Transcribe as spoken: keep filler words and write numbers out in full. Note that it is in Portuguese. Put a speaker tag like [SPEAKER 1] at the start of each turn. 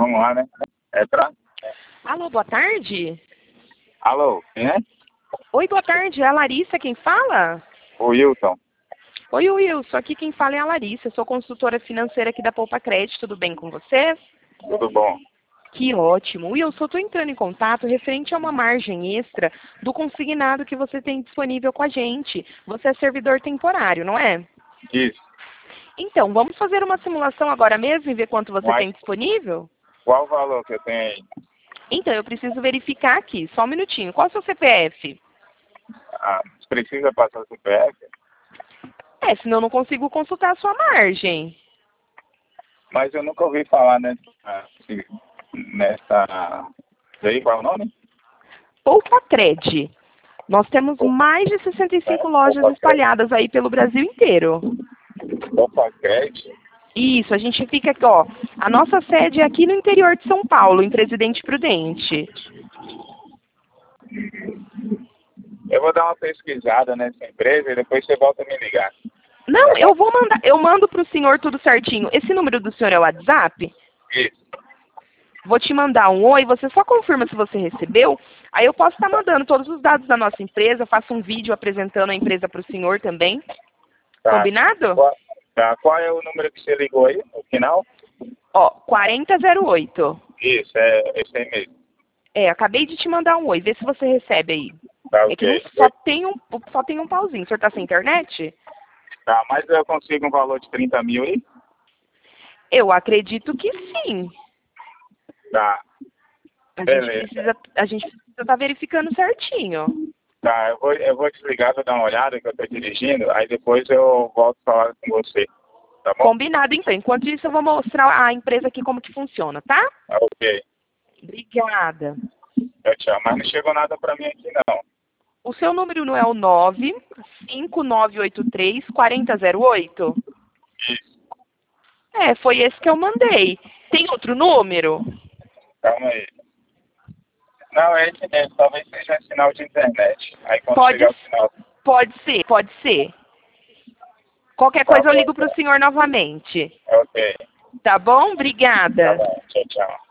[SPEAKER 1] Vamos lá, né? É pra...
[SPEAKER 2] Alô, boa tarde.
[SPEAKER 1] Alô, quem é?
[SPEAKER 2] Oi, boa tarde. É a Larissa quem fala?
[SPEAKER 1] O Wilton.
[SPEAKER 2] Oi, Wilson. Aqui quem fala é a Larissa. Eu sou consultora financeira aqui da Poupa Crédito. Tudo bem com você?
[SPEAKER 1] Tudo bom?
[SPEAKER 2] Que ótimo. Wilson, eu estou entrando em contato referente a uma margem extra do consignado que você tem disponível com a gente. Você é servidor temporário, não é?
[SPEAKER 1] Isso.
[SPEAKER 2] Então, vamos fazer uma simulação agora mesmo e ver quanto você
[SPEAKER 1] Mas
[SPEAKER 2] tem disponível?
[SPEAKER 1] qual o valor que eu tenho aí?
[SPEAKER 2] Então, eu preciso verificar aqui. Só um minutinho. Qual é o seu C P F?
[SPEAKER 1] Ah, precisa passar o C P F?
[SPEAKER 2] É, senão eu não consigo consultar a sua margem.
[SPEAKER 1] Mas eu nunca ouvi falar nessa... nessa... Daí, qual é o nome?
[SPEAKER 2] Poupa Cred. Nós temos mais de sessenta e cinco
[SPEAKER 1] É,
[SPEAKER 2] lojas
[SPEAKER 1] Poupa
[SPEAKER 2] espalhadas aí pelo Brasil inteiro.
[SPEAKER 1] Poupa Crédito?
[SPEAKER 2] Isso, a gente fica aqui, ó. A nossa sede é aqui no interior de São Paulo, em Presidente Prudente.
[SPEAKER 1] Eu vou dar uma pesquisada nessa empresa e depois você volta a me ligar.
[SPEAKER 2] Não, eu vou mandar, eu mando para o senhor tudo certinho. Esse número do senhor é o WhatsApp?
[SPEAKER 1] Isso.
[SPEAKER 2] Vou te mandar um oi, você só confirma se você recebeu. Aí eu posso estar mandando todos os dados da nossa empresa, faço um vídeo apresentando a empresa para o senhor também.
[SPEAKER 1] Tá.
[SPEAKER 2] Combinado?
[SPEAKER 1] Qual, tá. Qual é o número que você ligou aí, no final?
[SPEAKER 2] Ó, quarenta zero oito.
[SPEAKER 1] Isso, é esse aí mesmo.
[SPEAKER 2] É, acabei de te mandar um oi, vê se você recebe aí.
[SPEAKER 1] Tá,
[SPEAKER 2] É que não,
[SPEAKER 1] ok.
[SPEAKER 2] só, tem um, só tem um pauzinho. O senhor tá sem internet?
[SPEAKER 1] Tá, mas eu consigo um valor de trinta mil aí?
[SPEAKER 2] Eu acredito que sim.
[SPEAKER 1] Tá.
[SPEAKER 2] A gente
[SPEAKER 1] Beleza.
[SPEAKER 2] precisa, a gente precisa estar verificando certinho.
[SPEAKER 1] Tá, eu vou, eu vou desligar pra dar uma olhada que eu tô dirigindo, aí depois eu volto a falar com você. Tá bom?
[SPEAKER 2] Combinado, então. Enquanto isso, eu vou mostrar a empresa aqui como que funciona, tá?
[SPEAKER 1] Tá, ok.
[SPEAKER 2] Obrigada.
[SPEAKER 1] Tchau, tchau. Mas não chegou nada pra mim aqui, não.
[SPEAKER 2] O seu número não é o nove cinco nove oito três quatro zero zero oito?
[SPEAKER 1] Isso.
[SPEAKER 2] É, foi esse que eu mandei. Tem outro número?
[SPEAKER 1] Calma aí. Não, é esse mesmo. Talvez seja sinal de internet. Aí quando
[SPEAKER 2] Pode,
[SPEAKER 1] chegar o sinal...
[SPEAKER 2] pode ser, pode ser. Qualquer
[SPEAKER 1] Tá
[SPEAKER 2] coisa eu
[SPEAKER 1] bom.
[SPEAKER 2] ligo para o senhor novamente.
[SPEAKER 1] Ok.
[SPEAKER 2] Tá bom?
[SPEAKER 1] Tá
[SPEAKER 2] Obrigada.
[SPEAKER 1] bom. Tchau, tchau.